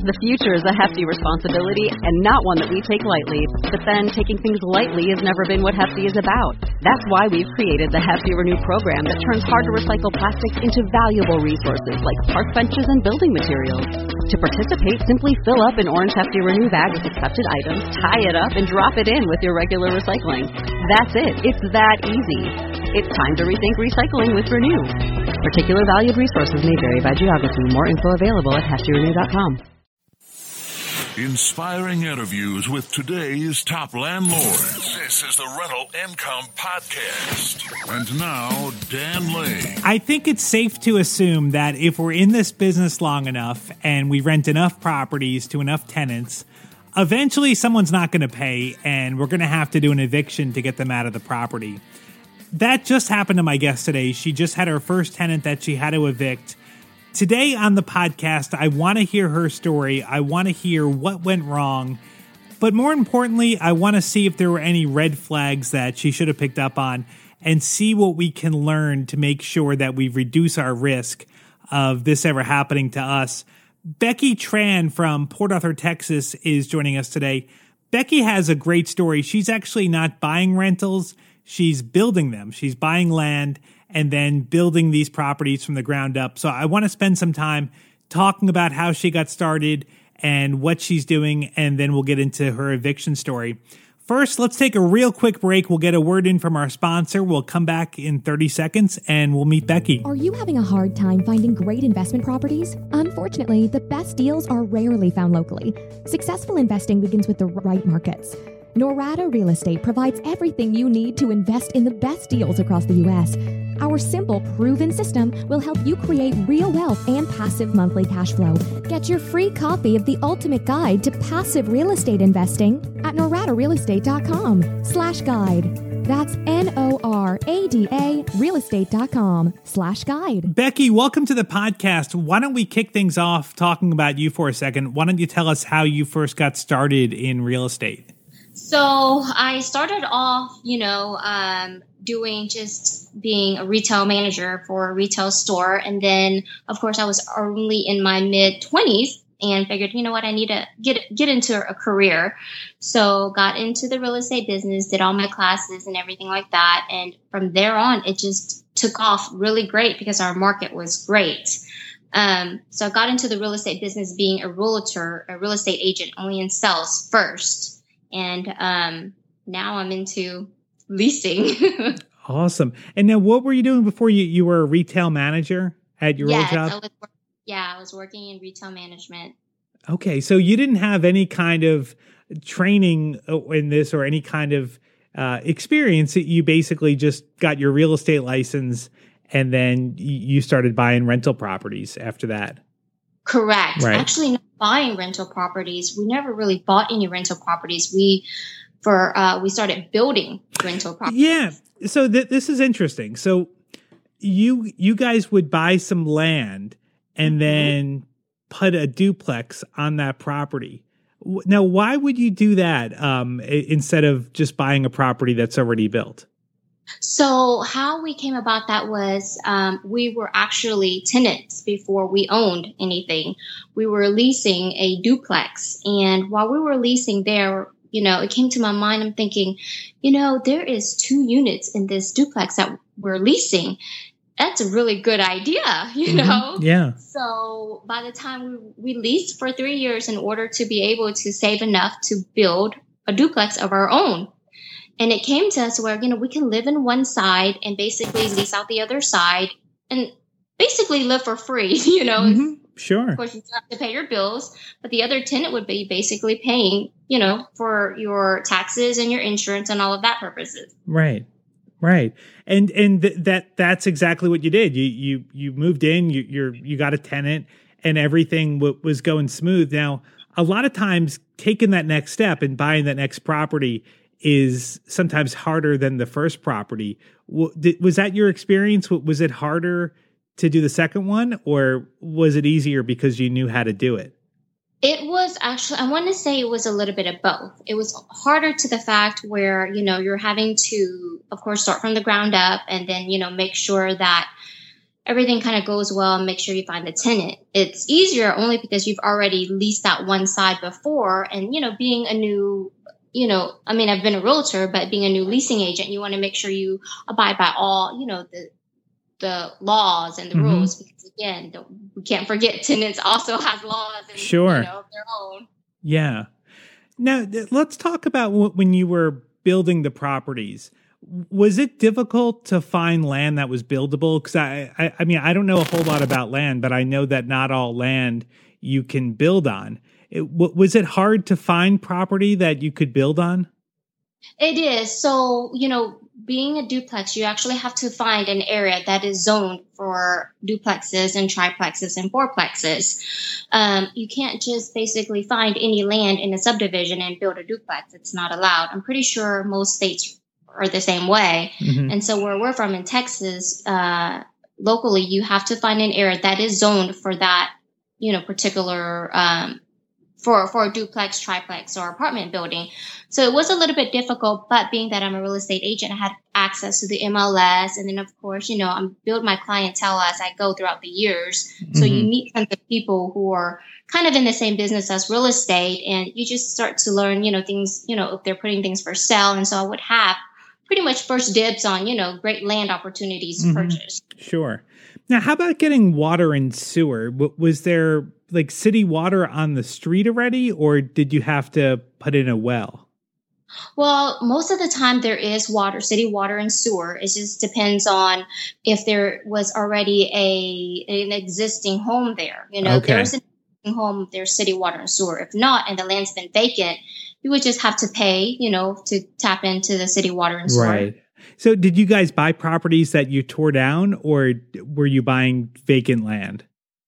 The future is a hefty responsibility and not one that we take lightly. But then taking things lightly has never been what Hefty is about. That's why we've created the Hefty Renew program that turns hard-to-recycle plastics into valuable resources like park benches and building materials. To participate, simply fill up an orange Hefty Renew bag with accepted items, tie it up, and drop it in with your regular recycling. That's it. It's that easy. It's time to rethink recycling with Renew. Particular valued resources may vary by geography. More info available at heftyrenew.com. Inspiring interviews with today's top landlords. This is the Rental Income Podcast. And now, Dan Lay. I think it's safe to assume that if we're in this business long enough and we rent enough properties to enough tenants, eventually someone's not going to pay and we're going to have to do an eviction to get them out of the property. That just happened to my guest today. She just had her first tenant that she had to evict. Today on the podcast, I want to hear her story. I want to hear what went wrong. But more importantly, I want to see if there were any red flags that she should have picked up on and see what we can learn to make sure that we reduce our risk of this ever happening to us. Becky Tran from Port Arthur, Texas is joining us today. Becky has a great story. She's actually not buying rentals. She's building them. She's buying land and then building these properties from the ground up. So I want to spend some time talking about how she got started and what she's doing, and then we'll get into her eviction story. First, let's take a real quick break. We'll get a word in from our sponsor. We'll come back in 30 seconds, and we'll meet Becky. Are you having a hard time finding great investment properties? Unfortunately, the best deals are rarely found locally. Successful investing begins with the right markets. Norada Real Estate provides everything you need to invest in the best deals across the U.S. Our simple, proven system will help you create real wealth and passive monthly cash flow. Get your free copy of the ultimate guide to passive real estate investing at noradarealestate.com/guide. That's NORADA realestate.com/guide. Becky, welcome to the podcast. Why don't we kick things off talking about you for a second? Why don't you tell us how you first got started in real estate? So I started off, doing just being a retail manager for a retail store. And then, of course, I was only in my mid-20s and figured, you know what, I need to get into a career. So got into the real estate business, did all my classes and everything like that. And from there on, it just took off really great because our market was great. So I got into the real estate business being a realtor, a real estate agent, only in sales first. And now I'm into leasing. Awesome. And now what were you doing before you were a retail manager at your old job? I was working in retail management. Okay. So you didn't have any kind of training in this or any kind of experience. You basically just got your real estate license and then you started buying rental properties after that. Correct. Right. Actually, not buying rental properties. We never really bought any rental properties. We started building rental properties. Yeah. So this is interesting. So you guys would buy some land and then put a duplex on that property. Now, why would you do that instead of just buying a property that's already built? So how we came about that was we were actually tenants before we owned anything. We were leasing a duplex. And while we were leasing there, it came to my mind, I'm thinking, there is 2 units in this duplex that we're leasing. That's a really good idea, know? Yeah. So by the time we leased for 3 years in order to be able to save enough to build a duplex of our own. And it came to us where, we can live in one side and basically lease out the other side and basically live for free, Mm-hmm. Sure. Of course, you have to pay your bills, but the other tenant would be basically paying, for your taxes and your insurance and all of that purposes. Right. Right. And that's exactly what you did. You moved in, you got a tenant and everything was going smooth. Now, a lot of times taking that next step and buying that next property is sometimes harder than the first property. Was that your experience? Was it harder to do the second one, or was it easier because you knew how to do it? It was actually, I want to say it was a little bit of both. It was harder to the fact where, you're having to, of course, start from the ground up and then, make sure that everything kind of goes well and make sure you find a tenant. It's easier only because you've already leased that one side before. And, being a new, I've been a realtor, but being a new leasing agent, you want to make sure you abide by all, the laws and the rules, because again, we can't forget tenants also have laws and, of their own. Yeah. Now, let's talk about when you were building the properties. Was it difficult to find land that was buildable? Because I don't know a whole lot about land, but I know that not all land you can build on. Was it hard to find property that you could build on? It is. So, being a duplex, you actually have to find an area that is zoned for duplexes and triplexes and fourplexes. You can't just basically find any land in a subdivision and build a duplex. It's not allowed. I'm pretty sure most states are the same way. Mm-hmm. And so where we're from in Texas, locally, you have to find an area that is zoned for that, particular, for a duplex, triplex, or apartment building. So it was a little bit difficult, but being that I'm a real estate agent, I had access to the MLS. And then, of course, I'm building my clientele as I go throughout the years. Mm-hmm. So you meet tons of people who are kind of in the same business as real estate, and you just start to learn, things, if they're putting things for sale. And so I would have pretty much first dibs on, great land opportunities to purchase. Sure. Now, how about getting water and sewer? Was there like city water on the street already, or did you have to put in a well? Well, most of the time there is water, city water and sewer. It just depends on if there was already an existing home there. If there's an existing home, there's city water and sewer. If not, and the land's been vacant, you would just have to pay, to tap into the city water and sewer. Right. So did you guys buy properties that you tore down, or were you buying vacant land?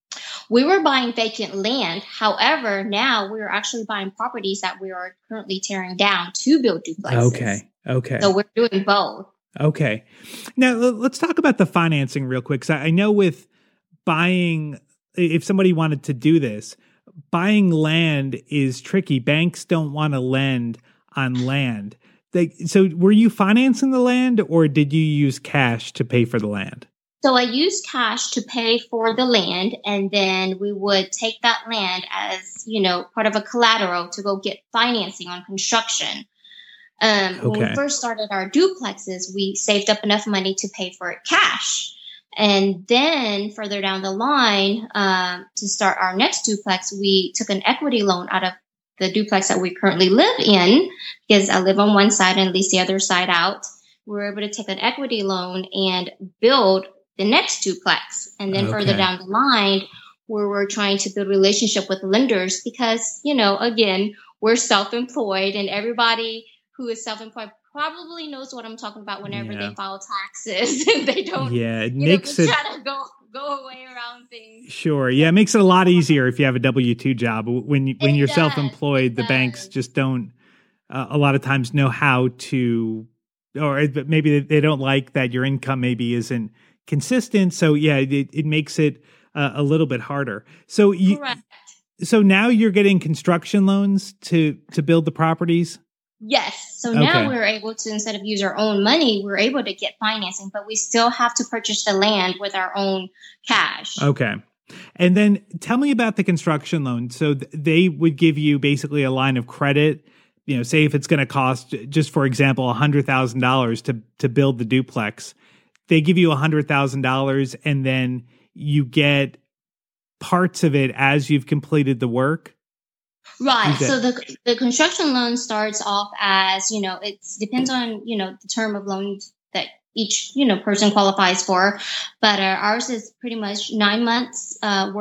We were buying vacant land. However, now we're actually buying properties that we are currently tearing down to build duplexes. Okay. So we're doing both. Okay. Now, let's talk about the financing real quick. So I know with buying, if somebody wanted to do this, buying land is tricky. Banks don't want to lend on land. So were you financing the land, or did you use cash to pay for the land? So I used cash to pay for the land, and then we would take that land as, part of a collateral to go get financing on construction. When we first started our duplexes, we saved up enough money to pay for it cash. And then further down the line, to start our next duplex, we took an equity loan out of the duplex that we currently live in, because I live on one side and lease the other side out. We were able to take an equity loan and build the next duplex. And then further down the line, where we're trying to build relationship with lenders, because, again, we're self-employed, and everybody who is self-employed probably knows what I'm talking about whenever they file taxes and they don't, it makes it try to go away around things. Sure. Yeah. It makes it a lot easier if you have a W-2 job. When you're self-employed, the banks just don't a lot of times know how to, or maybe they don't like that your income maybe isn't consistent. So yeah, it makes it a little bit harder. So Correct. So now you're getting construction loans to build the properties? Yes. So now we're able to, instead of use our own money, we're able to get financing, but we still have to purchase the land with our own cash. Okay. And then tell me about the construction loan. So they would give you basically a line of credit, say if it's going to cost, just for example, $100,000 to build the duplex. They give you $100,000 and then you get parts of it as you've completed the work. Right. So the construction loan starts off as, it depends on, the term of loan that each, person qualifies for. But ours is pretty much 9 months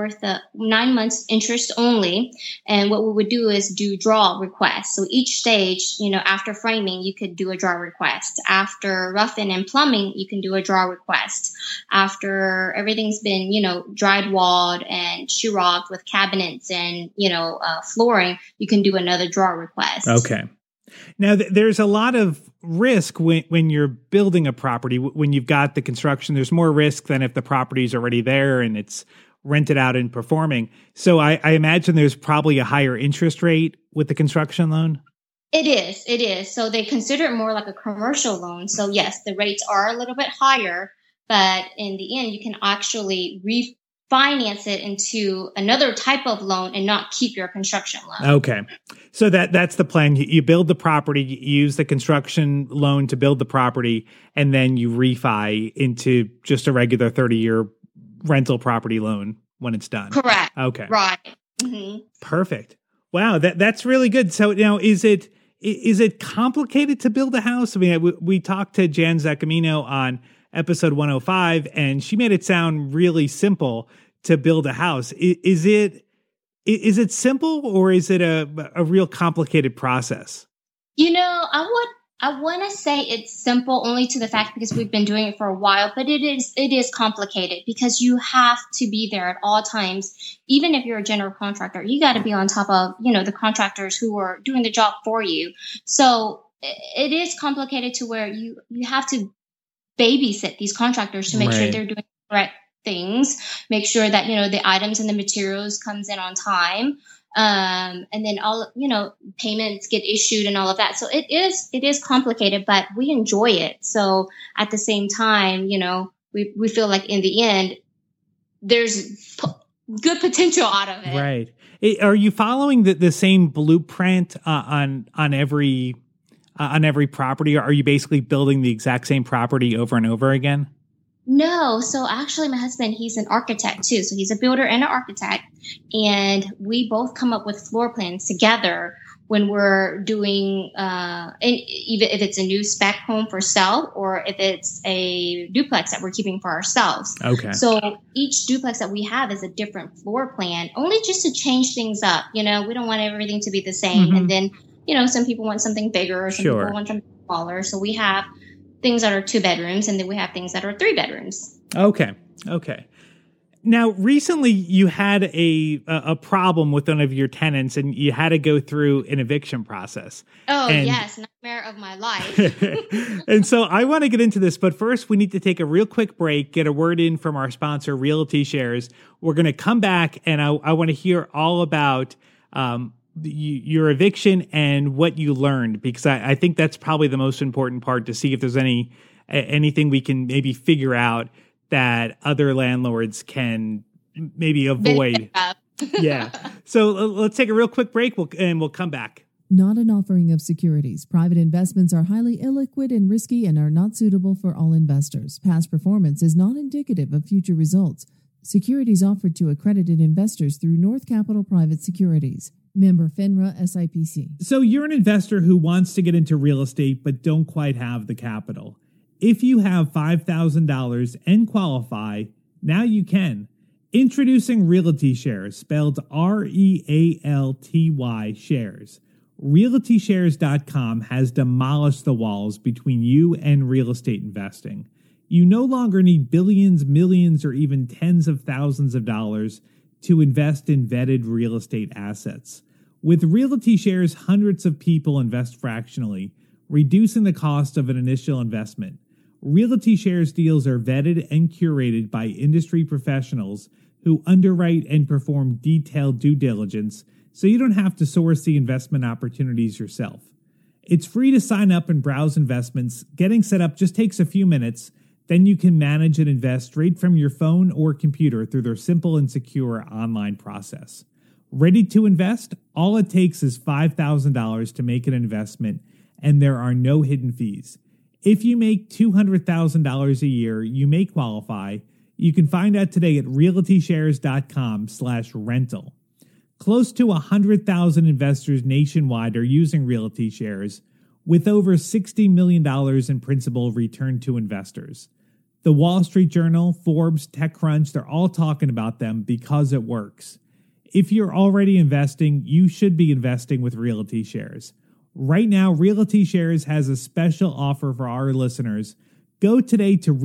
9 months interest only. And what we would do is do draw requests. So each stage, after framing, you could do a draw request. After roughing and plumbing, you can do a draw request. After everything's been, dried walled and sheetrocked with cabinets and, flooring, you can do another draw request. Okay. Now, there's a lot of risk when you're building a property. When you've got the construction, there's more risk than if the property's already there and it's rented out and performing. So I imagine there's probably a higher interest rate with the construction loan. It is. So they consider it more like a commercial loan. So yes, the rates are a little bit higher. But in the end, you can actually refinance it into another type of loan and not keep your construction loan. Okay. So that's the plan. You build the property, you use the construction loan to build the property, and then you refi into just a regular 30-year rental property loan when it's done. Correct. Okay. Right. Mm-hmm. Perfect. Wow, that's really good. So now, is it complicated to build a house? I mean, we talked to Jan Zacamino on episode 105, and she made it sound really simple to build a house. Is it simple, or is it a real complicated process? I want to say it's simple only to the fact because we've been doing it for a while, but it is complicated because you have to be there at all times. Even if you're a general contractor, you got to be on top of, the contractors who are doing the job for you. So it is complicated to where you have to babysit these contractors to make sure they're doing the correct things, make sure that, the items and the materials comes in on time. And then all, payments get issued and all of that. So it is complicated, but we enjoy it. So at the same time, we feel like in the end, there's good potential out of it. Right. Are you following the same blueprint on every property, or are you basically building the exact same property over and over again? No. So actually my husband, he's an architect too. So he's a builder and an architect. And we both come up with floor plans together when we're doing, even if it's a new spec home for sale or if it's a duplex that we're keeping for ourselves. Okay. So each duplex that we have is a different floor plan, only just to change things up. We don't want everything to be the same. Mm-hmm. And then, some people want something bigger or some people want something smaller. So we have things that are 2 bedrooms, and then we have things that are 3 bedrooms. Okay. Now, recently you had a problem with one of your tenants, and you had to go through an eviction process. Oh, yes, nightmare of my life. And so I want to get into this, but first we need to take a real quick break, get a word in from our sponsor, Realty Shares. We're going to come back, and I want to hear all about your eviction and what you learned, because I think that's probably the most important part, to see if there's anything we can maybe figure out that other landlords can maybe avoid. Yeah. So let's take a real quick break and we'll come back. Not an offering of securities. Private investments are highly illiquid and risky and are not suitable for all investors. Past performance is not indicative of future results. Securities offered to accredited investors through North Capital Private Securities. Member FINRA SIPC. So you're an investor who wants to get into real estate but don't quite have the capital. If you have $5,000 and qualify, now you can. Introducing Realty Shares, spelled REALTY shares. RealtyShares.com has demolished the walls between you and real estate investing. You no longer need billions, millions, or even tens of thousands of dollars to invest in vetted real estate assets. With Realty Shares, hundreds of people invest fractionally, reducing the cost of an initial investment. Realty Shares deals are vetted and curated by industry professionals who underwrite and perform detailed due diligence, so you don't have to source the investment opportunities yourself. It's free to sign up and browse investments. Getting set up just takes a few minutes. Then you can manage and invest straight from your phone or computer through their simple and secure online process. Ready to invest? All it takes is $5,000 to make an investment, and there are no hidden fees. If you make $200,000 a year, you may qualify. You can find out today at realtyshares.com/rental. Close to 100,000 investors nationwide are using Realty Shares, with over $60 million in principal returned to investors. The Wall Street Journal, Forbes, TechCrunch, they're all talking about them because it works. If you're already investing, you should be investing with Realty Shares. Right now, Realty Shares has a special offer for our listeners. Go today to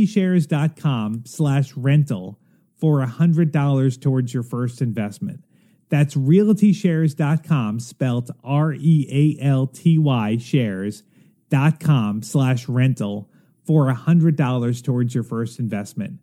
realtyshares.com/rental for $100 towards your first investment. That's realtyshares.com, spelled REALTY shares.com/rental for $100 towards your first investment.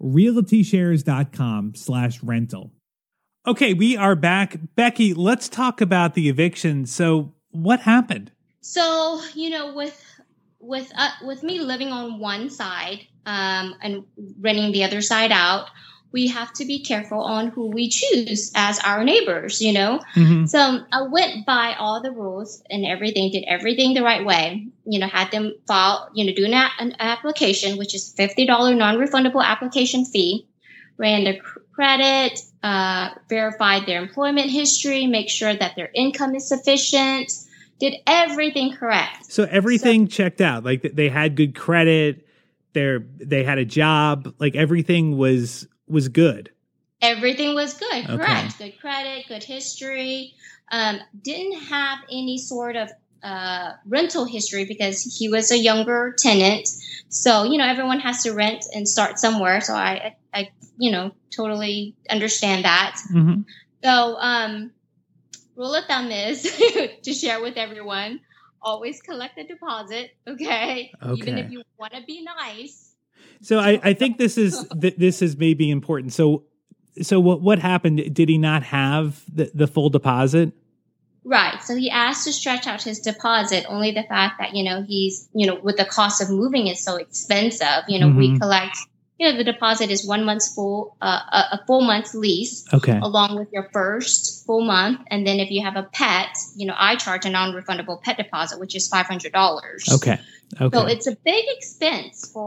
realtyshares.com/rental. Okay, we are back. Becky, let's talk about the eviction. So what happened? So, with me living on one side and renting the other side out, we have to be careful on who we choose as our neighbors, Mm-hmm. So I went by all the rules and everything, did everything the right way, had them file, do an application, which is $50 non-refundable application fee, ran the credit, verified their employment history, make sure that their income is sufficient, did everything correct. So everything checked out. Like they had good credit, they had a job, like everything was good. Everything was good, Okay. correct. Good credit, good history. Didn't have any sort of rental history because he was a younger tenant. So, everyone has to rent and start somewhere. So I totally understand that. Mm-hmm. So, rule of thumb is to share with everyone, always collect a deposit. Okay. Even if you want to be nice. So I think this is maybe important. So what happened? Did he not have the full deposit? Right. So he asked to stretch out his deposit. Only the fact that, he's, with the cost of moving is so expensive, Mm-hmm. we collect, the deposit is 1 month's a full month lease. Okay. Along with your first full month. And then if you have a pet, I charge a non-refundable pet deposit, which is $500. Okay. So it's a big expense for,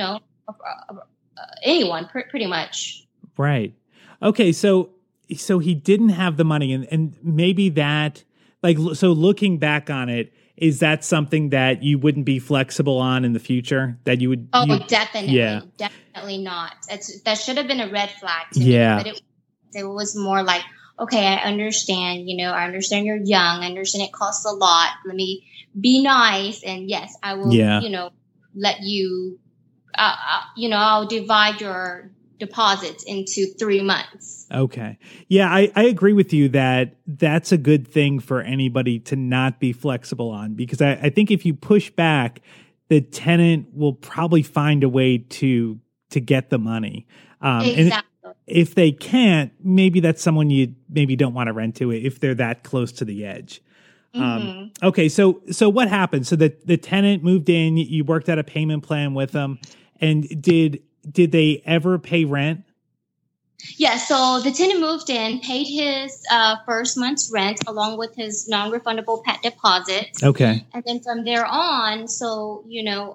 anyone pretty much. Right. Okay. So he didn't have the money and maybe that, so looking back on it, is that something that you wouldn't be flexible on in the future? That you would? Oh, definitely. Yeah. Definitely not. That should have been a red flag to Yeah. me. But it was more like, okay, I understand, I understand you're young. I understand it costs a lot. Let me be nice. And yes, I will, let you, I'll divide your deposits into 3 months. Okay. Yeah, I agree with you that that's a good thing for anybody to not be flexible on, because I think if you push back, the tenant will probably find a way to get the money. Exactly. And if they can't, maybe that's someone you maybe don't want to rent to if they're that close to the edge. Mm-hmm. Okay, so what happened? So the tenant moved in, you worked out a payment plan with them, and did they ever pay rent? Yeah, so the tenant moved in, paid his first month's rent along with his non-refundable pet deposit. Okay. And then from there on, so,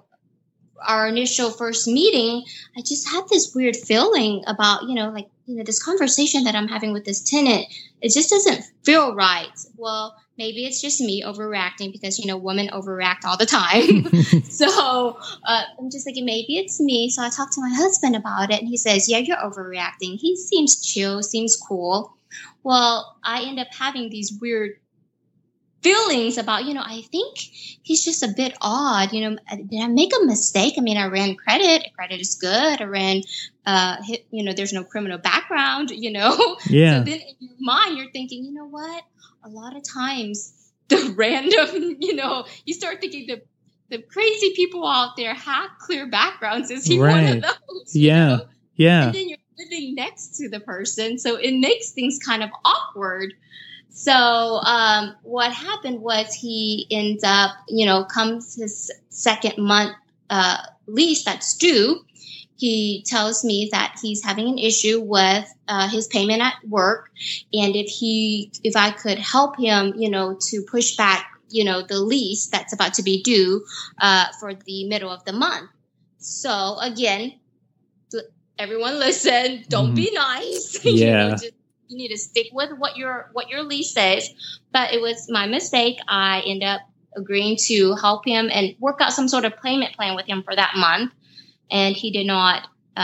our initial first meeting, I just had this weird feeling about, this conversation that I'm having with this tenant. It just doesn't feel right. Well, maybe it's just me overreacting because, women overreact all the time. So I'm just thinking maybe it's me. So I talked to my husband about it and he says, yeah, you're overreacting. He seems chill, seems cool. Well, I end up having these weird feelings about, I think he's just a bit odd. Did I make a mistake? I mean, I ran credit. Credit is good. I ran, there's no criminal background, Yeah. So then in your mind, you're thinking, you know what? A lot of times the random, you start thinking the crazy people out there have clear backgrounds. Is he one of those? Yeah. Yeah. And then you're living next to the person. So it makes things kind of awkward. So what happened was he ends up, comes his second month lease that's due. He tells me that he's having an issue with his payment at work, and if I could help him, to push back, the lease that's about to be due for the middle of the month. So again, everyone listen, don't be nice. Yeah. You need to stick with what your lease says. But it was my mistake. I end up agreeing to help him and work out some sort of payment plan with him for that month. And he did not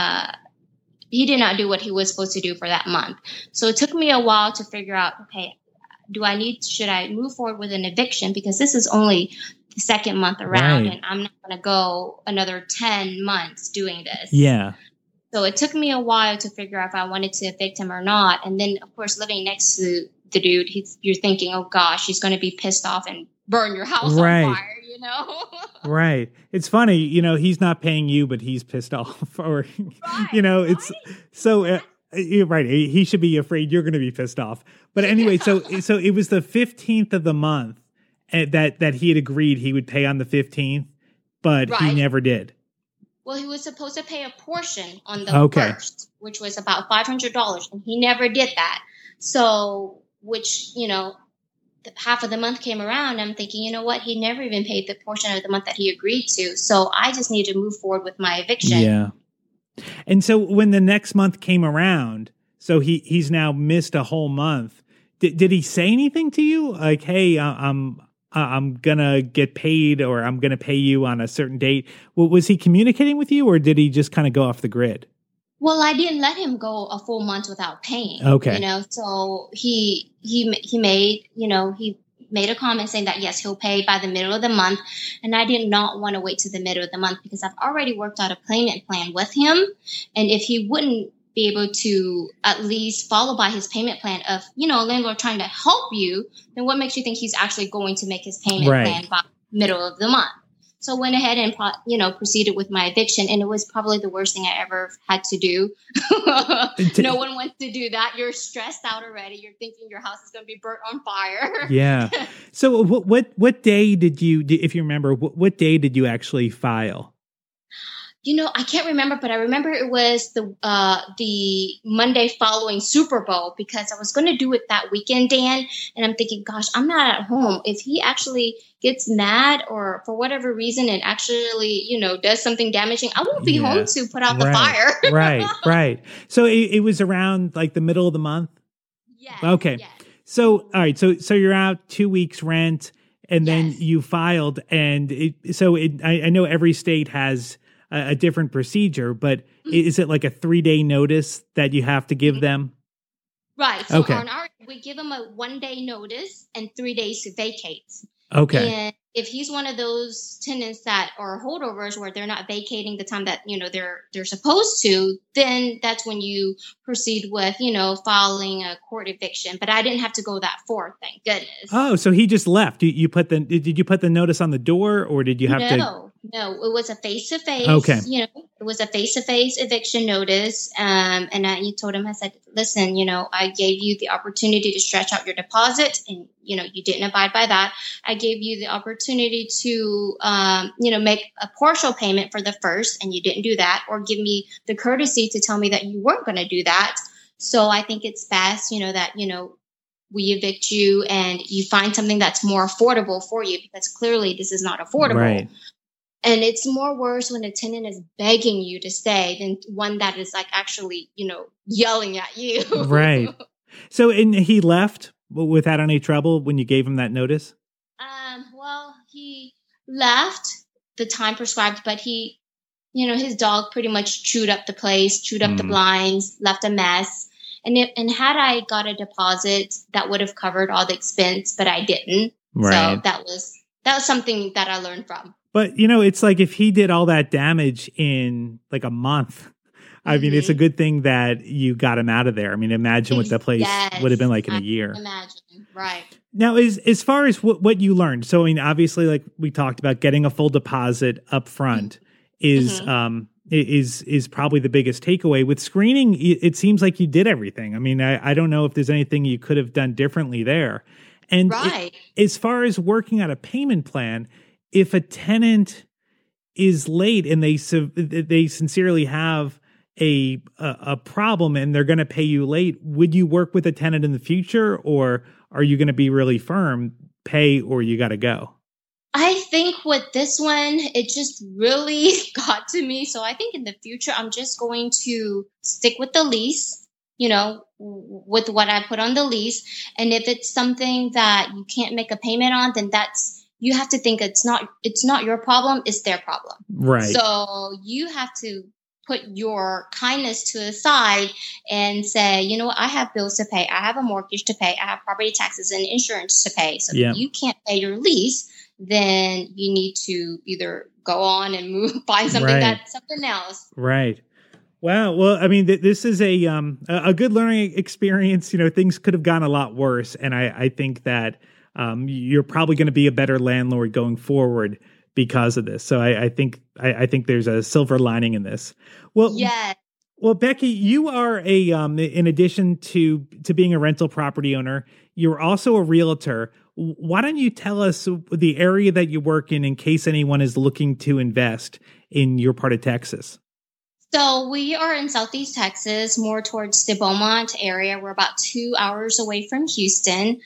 do what he was supposed to do for that month. So it took me a while to figure out, okay, should I move forward with an eviction? Because this is only the second month around, and I'm not going to go another 10 months doing this. Yeah. So it took me a while to figure out if I wanted to evict him or not. And then, of course, living next to the dude, you're thinking, oh, gosh, he's going to be pissed off and burn your house on fire, Right. It's funny, he's not paying you, but he's pissed off. Or, it's so, you're right. He should be afraid you're going to be pissed off. But anyway, so it was the 15th of the month that he had agreed he would pay on the 15th, but he never did. Well, he was supposed to pay a portion on the first, which was about $500, and he never did that. So, which, half of the month came around, I'm thinking, you know what? He never even paid the portion of the month that he agreed to. So I just need to move forward with my eviction. Yeah. And so when the next month came around, so he's now missed a whole month. Did he say anything to you? Like, hey, I'm going to get paid, or I'm going to pay you on a certain date. Well, was he communicating with you, or did he just kind of go off the grid? Well, I didn't let him go a full month without paying. Okay. So he made a comment saying that, yes, he'll pay by the middle of the month. And I did not want to wait to the middle of the month because I've already worked out a payment plan with him. And if he wouldn't be able to at least follow by his payment plan of, a landlord trying to help you, then what makes you think he's actually going to make his payment plan by middle of the month? So I went ahead and, proceeded with my eviction, and it was probably the worst thing I ever had to do. No one wants to do that. You're stressed out already. You're thinking your house is going to be burnt on fire. Yeah. So what day did you, if you remember, what day did you actually file? I can't remember, but I remember it was the Monday following Super Bowl, because I was going to do it that weekend, Dan. And I'm thinking, gosh, I'm not at home. If he actually gets mad or for whatever reason and actually, does something damaging, I won't be home to put out the fire. Right. So it was around like the middle of the month? Yes. Okay. Yes. So, all right. So you're out 2 weeks rent, and then you filed. And I know every state has a different procedure, but is it like a 3-day notice that you have to give them? Right. So on we give them a 1-day notice and 3 days to vacate. Okay. And if he's one of those tenants that are holdovers where they're not vacating the time that, they're supposed to, then that's when you proceed with, filing a court eviction. But I didn't have to go that far, thank goodness. Oh, so he just left. Did you put the notice on the door, or did you have to? No, it was a face-to-face. Okay. It was a face-to-face eviction notice. And I told him, I said, listen, I gave you the opportunity to stretch out your deposit, and, you didn't abide by that. I gave you the opportunity to, make a partial payment for the first, and you didn't do that, or give me the courtesy to tell me that you weren't going to do that. So I think it's best, that, we evict you and you find something that's more affordable for you, because clearly this is not affordable. Right. And it's more worse when a tenant is begging you to stay than one that is like actually, yelling at you. Right. So, and he left without any trouble when you gave him that notice? Well, he left the time prescribed, but he, his dog pretty much chewed up the place, chewed up the blinds, left a mess. And had I got a deposit, that would have covered all the expense, but I didn't. Right. So that was something that I learned from. But, it's like if he did all that damage in like a month, I mean, it's a good thing that you got him out of there. I mean, imagine what the place would have been like in a year. Imagine, right. Now, as far as what you learned, so I mean, obviously, like we talked about, getting a full deposit up front is probably the biggest takeaway. With screening, it seems like you did everything. I mean, I don't know if there's anything you could have done differently there. And as far as working out a payment plan, if a tenant is late and they sincerely have a problem and they're going to pay you late, would you work with a tenant in the future, or are you going to be really firm, pay or you got to go? I think with this one, it just really got to me. So I think in the future, I'm just going to stick with the lease, with what I put on the lease. And if it's something that you can't make a payment on, then you have to think it's not your problem, it's their problem. Right. So you have to put your kindness to the side and say, I have bills to pay. I have a mortgage to pay. I have property taxes and insurance to pay. So if you can't pay your lease, then you need to either go on and find something something else. Right. Wow. Well, I mean, this is a good learning experience. Things could have gone a lot worse. And I think that you're probably going to be a better landlord going forward because of this. So I think there's a silver lining in this. Well, yes. Well, Becky, you are in addition to being a rental property owner, you're also a realtor. Why don't you tell us the area that you work in case anyone is looking to invest in your part of Texas? So we are in Southeast Texas, more towards the Beaumont area. We're about 2 hours away from Houston.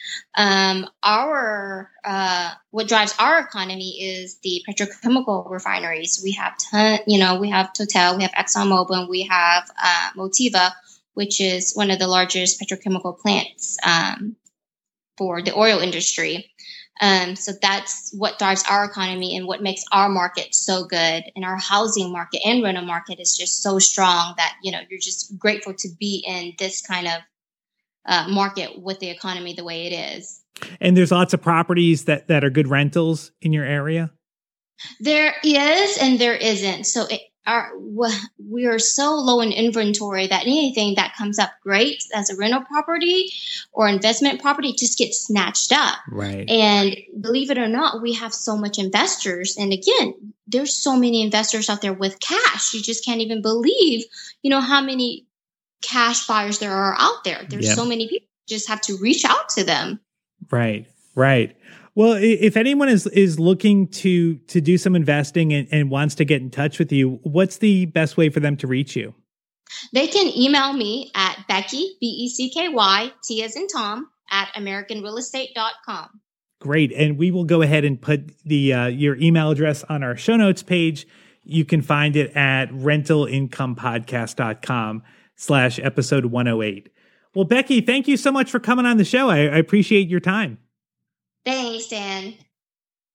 What drives our economy is the petrochemical refineries. We have we have Total, we have ExxonMobil, and we have Motiva, which is one of the largest petrochemical plants for the oil industry. So that's what drives our economy and what makes our market so good. And our housing market and rental market is just so strong that, you're just grateful to be in this kind of market with the economy the way it is. And there's lots of properties that are good rentals in your area? There is and there isn't. So we are so low in inventory that anything that comes up great as a rental property or investment property just gets snatched up. Right. And believe it or not, we have so much investors. And again, there's so many investors out there with cash. You just can't even believe, how many cash buyers there are out there. There's so many people. You just have to reach out to them. Right. Well, if anyone is looking to do some investing and wants to get in touch with you, what's the best way for them to reach you? They can email me at Becky, Becky, T as in Tom, @AmericanRealEstate.com. Great. And we will go ahead and put your email address on our show notes page. You can find it at rentalincomepodcast.com/episode 108. Well, Becky, thank you so much for coming on the show. I appreciate your time. Thanks, Dan.